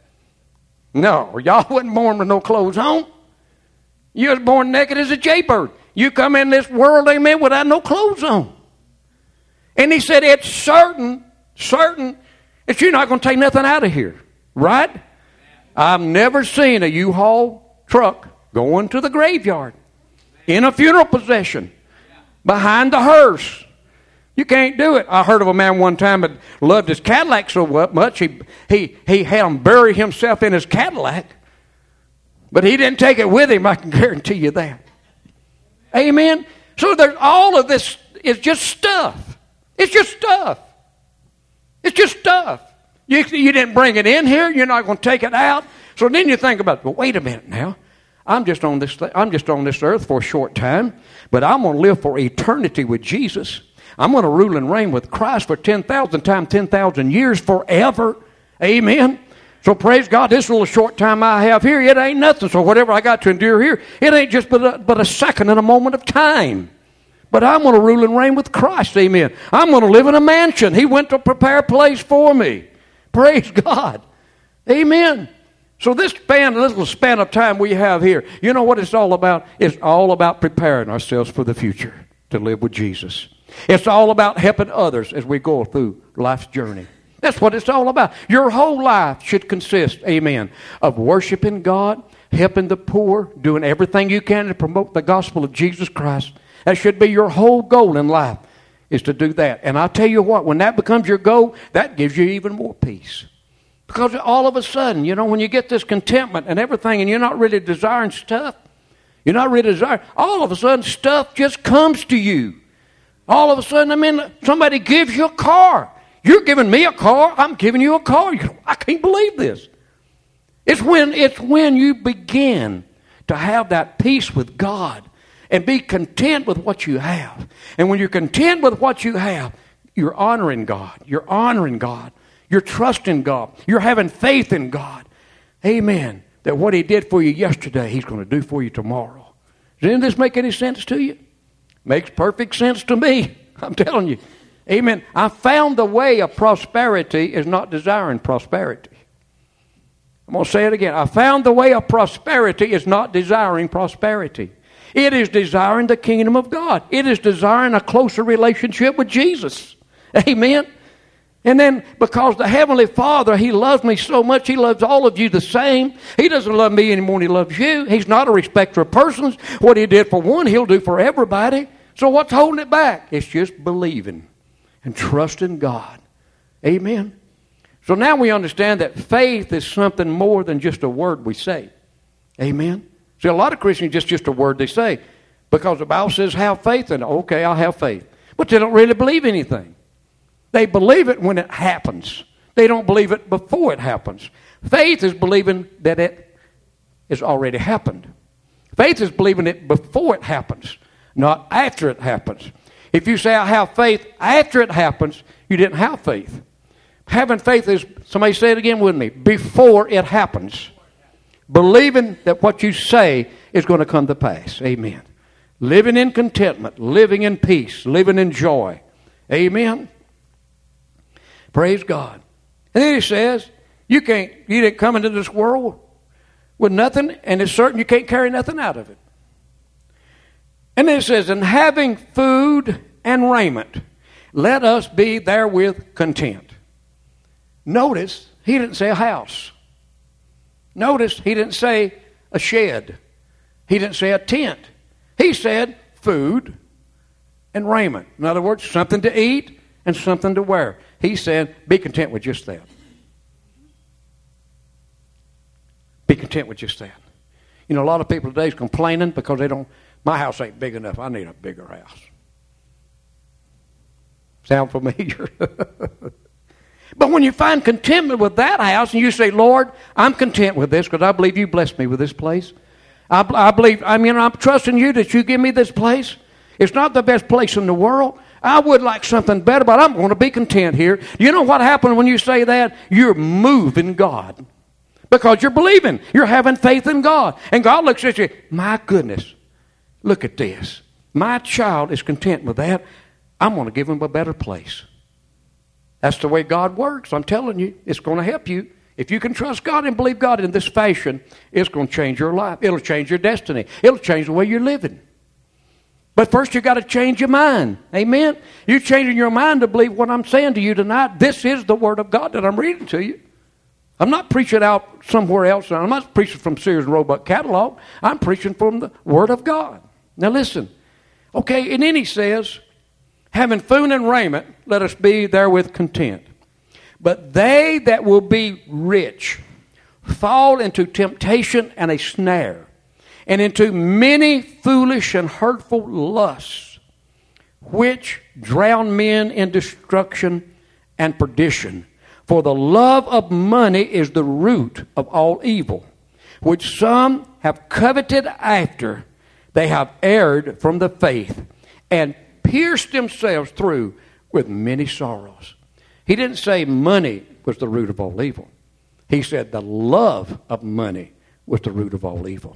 No, y'all wasn't born with no clothes on. You was born naked as a jaybird. You come in this world, amen, without no clothes on. And he said, it's certain that you're not going to take nothing out of here. Right? I've never seen a U-Haul truck going to the graveyard in a funeral procession behind the hearse. You can't do it. I heard of a man one time that loved his Cadillac so much, he had him bury himself in his Cadillac. But he didn't take it with him, I can guarantee you that. Amen? So there's all of this is just stuff. It's just stuff. It's just stuff. You didn't bring it in here. You're not going to take it out. So then you think about, well, wait a minute now. I'm just on this earth for a short time, but I'm going to live for eternity with Jesus. I'm going to rule and reign with Christ for 10,000 times 10,000 years forever. Amen? So praise God, this little short time I have here, it ain't nothing. So whatever I got to endure here, it ain't just but a second and a moment of time. But I'm going to rule and reign with Christ, amen. I'm going to live in a mansion. He went to prepare a place for me. Praise God. Amen. So this little span of time we have here, you know what it's all about? It's all about preparing ourselves for the future to live with Jesus. It's all about helping others as we go through life's journey. That's what it's all about. Your whole life should consist, amen, of worshiping God, helping the poor, doing everything you can to promote the gospel of Jesus Christ. That should be your whole goal in life, is to do that. And I'll tell you what, when that becomes your goal, that gives you even more peace. Because all of a sudden, you know, when you get this contentment and everything, and you're not really desiring stuff, all of a sudden stuff just comes to you. All of a sudden, I mean, somebody gives you a car. You're giving me a car, I'm giving you a car. I can't believe this. It's when you begin to have that peace with God and be content with what you have. And when you're content with what you have, you're honoring God. You're honoring God. You're trusting God. You're having faith in God. Amen. That what He did for you yesterday, He's going to do for you tomorrow. Does any of this make any sense to you? Makes perfect sense to me. I'm telling you. Amen. I found the way of prosperity is not desiring prosperity. I'm going to say it again. I found the way of prosperity is not desiring prosperity. It is desiring the kingdom of God. It is desiring a closer relationship with Jesus. Amen. And then because the Heavenly Father, He loves me so much, He loves all of you the same. He doesn't love me any more than He loves you. He's not a respecter of persons. What He did for one, He'll do for everybody. So what's holding it back? It's just believing and trusting God. Amen. So now we understand that faith is something more than just a word we say. Amen. See, a lot of Christians, just a word they say. Because the Bible says have faith, and okay, I'll have faith. But they don't really believe anything. They believe it when it happens. They don't believe it before it happens. Faith is believing that it has already happened. Faith is believing it before it happens, not after it happens. If you say I have faith after it happens, you didn't have faith. Having faith is, somebody say it again with me, before it happens. Believing that what you say is going to come to pass. Amen. Living in contentment, living in peace, living in joy. Amen. Praise God. And then He says, you didn't come into this world with nothing, and it's certain you can't carry nothing out of it. And then it says, and having food and raiment, let us be therewith content. Notice, he didn't say a house. Notice, he didn't say a shed. He didn't say a tent. He said food and raiment. In other words, something to eat and something to wear. He said, be content with just that. Be content with just that. You know, a lot of people today is complaining because my house ain't big enough. I need a bigger house. Sound familiar? But when you find contentment with that house and you say, Lord, I'm content with this because I believe you blessed me with this place. I'm trusting you that you give me this place. It's not the best place in the world. I would like something better, but I'm going to be content here. You know what happens when you say that? You're moving God. Because you're believing. You're having faith in God. And God looks at you, my goodness, look at this. My child is content with that. I'm going to give him a better place. That's the way God works. I'm telling you, it's going to help you. If you can trust God and believe God in this fashion, it's going to change your life. It'll change your destiny. It'll change the way you're living. But first you got to change your mind. Amen? You're changing your mind to believe what I'm saying to you tonight. This is the Word of God that I'm reading to you. I'm not preaching out somewhere else. I'm not preaching from Sears and Roebuck catalog. I'm preaching from the Word of God. Now listen. Okay, and then he says, having food and raiment, let us be therewith content. But they that will be rich fall into temptation and a snare, and into many foolish and hurtful lusts, which drown men in destruction and perdition. For the love of money is the root of all evil, which some have coveted after. They have erred from the faith, and pierced themselves through with many sorrows. He didn't say money was the root of all evil. He said the love of money was the root of all evil.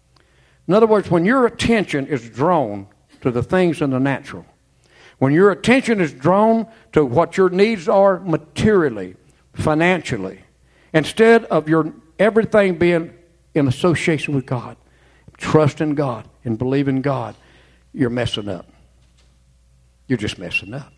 In other words, when your attention is drawn to the things in the natural, when your attention is drawn to what your needs are materially, financially, instead of your everything being in association with God, trusting God and believing God, you're messing up. You're just messing up.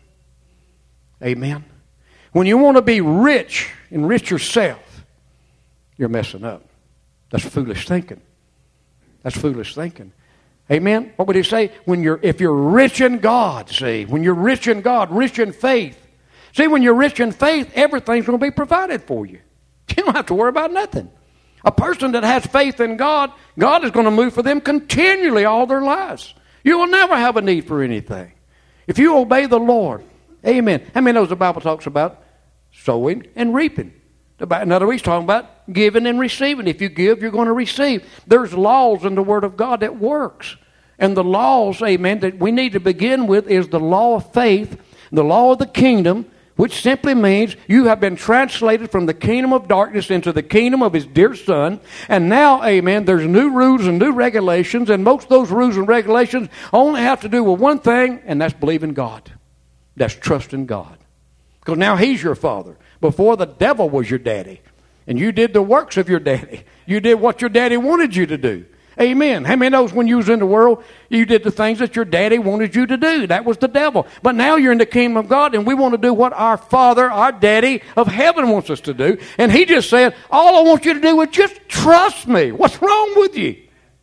Amen. When you want to be rich, enrich yourself, you're messing up. That's foolish thinking. That's foolish thinking. Amen. What would he say? If you're rich in God, see, when you're rich in God, rich in faith. See, when you're rich in faith, everything's going to be provided for you. You don't have to worry about nothing. A person that has faith in God, God is going to move for them continually all their lives. You will never have a need for anything. If you obey the Lord, amen. How many knows the Bible talks about sowing and reaping? In other words, he's talking about giving and receiving. If you give, you're going to receive. There's laws in the Word of God that works. And the laws, amen, that we need to begin with is the law of faith, the law of the kingdom, which simply means you have been translated from the kingdom of darkness into the kingdom of his dear Son. And now, amen, there's new rules and new regulations, and most of those rules and regulations only have to do with one thing, and that's believing God. That's trusting God. Because now he's your father. Before, the devil was your daddy. And you did the works of your daddy. You did what your daddy wanted you to do. Amen. How many knows when you was in the world, you did the things that your daddy wanted you to do? That was the devil. But now you're in the kingdom of God, and we want to do what our Father, our Daddy of heaven wants us to do. And he just said, all I want you to do is just trust me. What's wrong with you?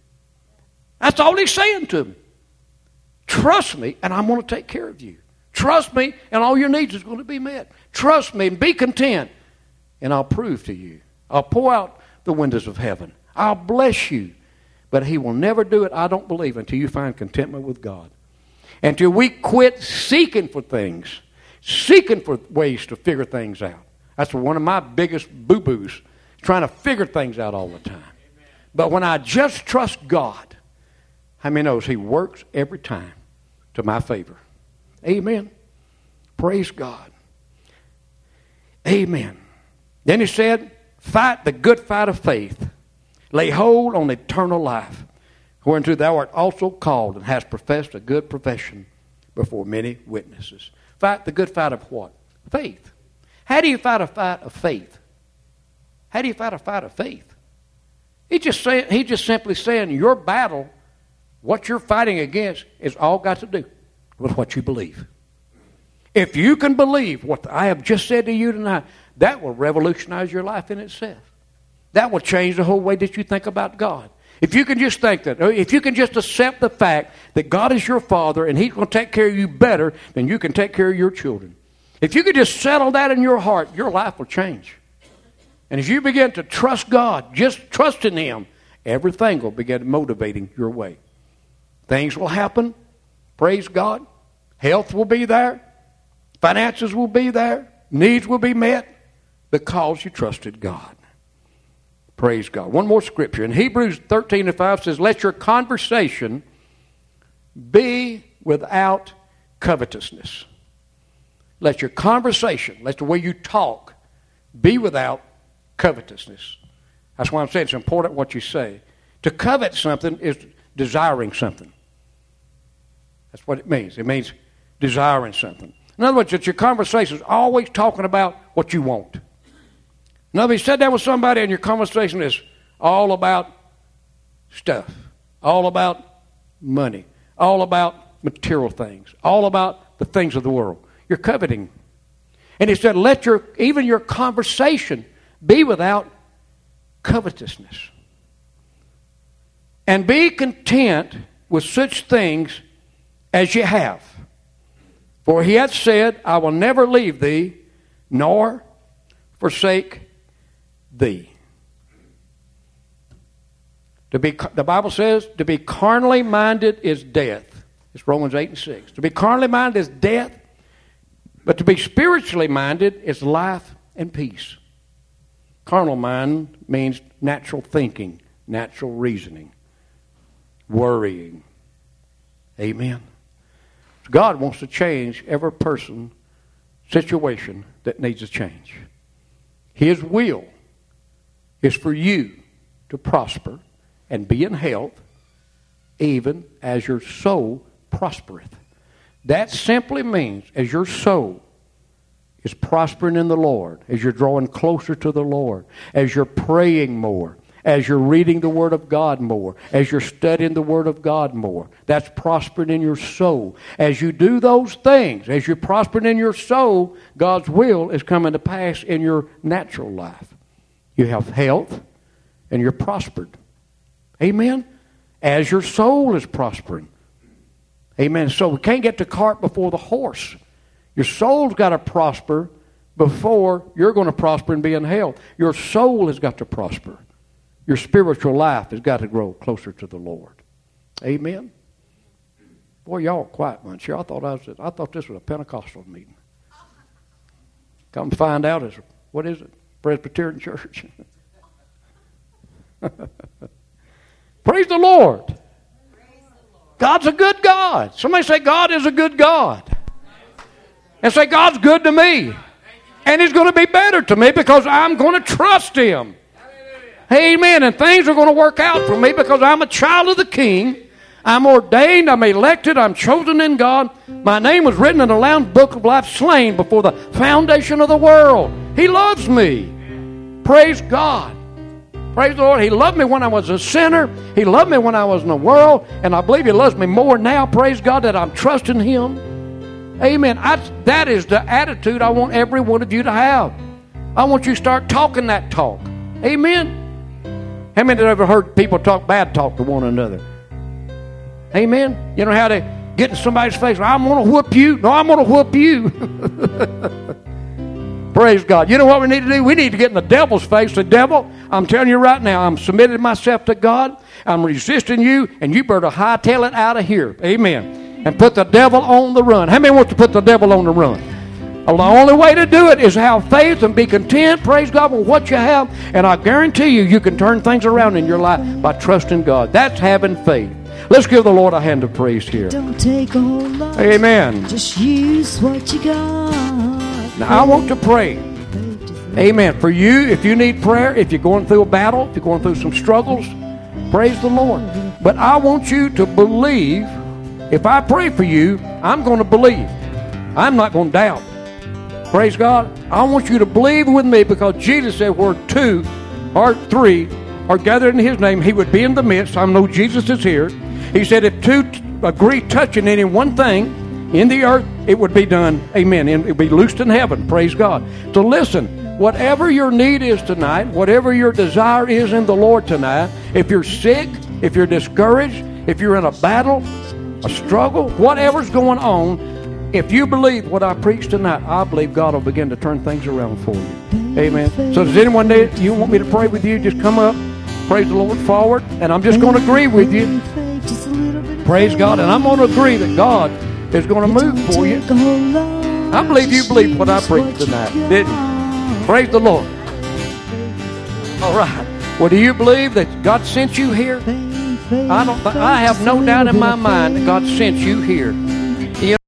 That's all he's saying to me. Trust me, and I'm going to take care of you. Trust me, and all your needs is going to be met. Trust me, and be content, and I'll prove to you. I'll pour out the windows of heaven. I'll bless you. But he will never do it, I don't believe, until you find contentment with God. Until we quit seeking for things, seeking for ways to figure things out. That's one of my biggest boo-boos, trying to figure things out all the time. Amen. But when I just trust God, how many knows he works every time to my favor? Amen. Praise God. Amen. Then he said, fight the good fight of faith. Lay hold on eternal life, whereunto thou art also called and hast professed a good profession before many witnesses. Fight the good fight of what? Faith. How do you fight a fight of faith? How do you fight a fight of faith? He just simply saying your battle, what you're fighting against, is all got to do with what you believe. If you can believe what I have just said to you tonight, that will revolutionize your life in itself. That will change the whole way that you think about God. If you can just think that, if you can just accept the fact that God is your Father and He's going to take care of you better than you can take care of your children. If you could just settle that in your heart, your life will change. And as you begin to trust God, just trust in Him, everything will begin motivating your way. Things will happen. Praise God. Health will be there. Finances will be there. Needs will be met because you trusted God. Praise God. One more scripture. In Hebrews 13:5 says, let your conversation be without covetousness. Let your conversation, let the way you talk, be without covetousness. That's why I'm saying it's important what you say. To covet something is desiring something. That's what it means. It means desiring something. In other words, that your conversation is always talking about what you want. In other words, you sit down with somebody and your conversation is all about stuff, all about money, all about material things, all about the things of the world. You're coveting. And he said, let even your conversation be without covetousness. And be content with such things as you have. For he hath said, I will never leave thee, nor forsake thee. The Bible says, to be carnally minded is death. It's Romans 8:6. To be carnally minded is death, but to be spiritually minded is life and peace. Carnal mind means natural thinking, natural reasoning, worrying. Amen. God wants to change every person, situation that needs a change. His will is for you to prosper and be in health, even as your soul prospereth. That simply means as your soul is prospering in the Lord, as you're drawing closer to the Lord, as you're praying more, as you're reading the Word of God more, as you're studying the Word of God more, that's prospering in your soul. As you do those things, as you're prospering in your soul, God's will is coming to pass in your natural life. You have health and you're prospered. Amen? As your soul is prospering. Amen. So we can't get the cart before the horse. Your soul's got to prosper before you're going to prosper and be in health. Your soul has got to prosper. Your spiritual life has got to grow closer to the Lord. Amen. Boy, y'all are quiet bunch here. I thought this was a Pentecostal meeting. Come to find out, what is it? Presbyterian Church. Praise the Lord. God's a good God. Somebody say, God is a good God. And say, God's good to me. And He's going to be better to me because I'm going to trust Him. Amen. And things are going to work out for me because I'm a child of the King. I'm ordained. I'm elected. I'm chosen in God. My name was written in the Lamb's Book of Life, slain before the foundation of the world. He loves me. Praise God. Praise the Lord. He loved me when I was a sinner. He loved me when I was in the world. And I believe He loves me more now. Praise God that I'm trusting Him. Amen. That is the attitude I want every one of you to have. I want you to start talking that talk. Amen. How many have ever heard people talk bad talk to one another? Amen. You know how they get in somebody's face? I'm going to whoop you. No, I'm going to whoop you. Praise God. You know what we need to do? We need to get in the devil's face. The devil, I'm telling you right now, I'm submitting myself to God. I'm resisting you, and you better hightail it out of here. Amen. And put the devil on the run. How many want to put the devil on the run? Well, the only way to do it is have faith and be content, praise God, with what you have. And I guarantee you can turn things around in your life by trusting God. That's having faith. Let's give the Lord a hand of praise here. Don't take a whole lot. Amen. Just use what you got. Now, I want to pray. Amen. For you, if you need prayer, if you're going through a battle, if you're going through some struggles, praise the Lord. But I want you to believe. If I pray for you, I'm going to believe. I'm not going to doubt. Praise God. I want you to believe with me because Jesus said where 2 or 3 are gathered in His name, He would be in the midst. I know Jesus is here. He said if 2 agree touching any one thing in the earth, it would be done. Amen. And it would be loosed in heaven. Praise God. So listen, Whatever your need is tonight, whatever your desire is in the Lord tonight, if you're sick, if you're discouraged, if you're in a battle, a struggle, whatever's going on, if you believe what I preach tonight, I believe God will begin to turn things around for you. Amen. So does anyone need, you want me to pray with you? Just come up, praise the Lord forward, and I'm just going to agree with you. Praise God, and I'm going to agree that God is going to move for you. I believe you believe what I preached tonight, didn't you? Praise the Lord. All right. Well, do you believe that God sent you here? I have no doubt in my mind that God sent you here.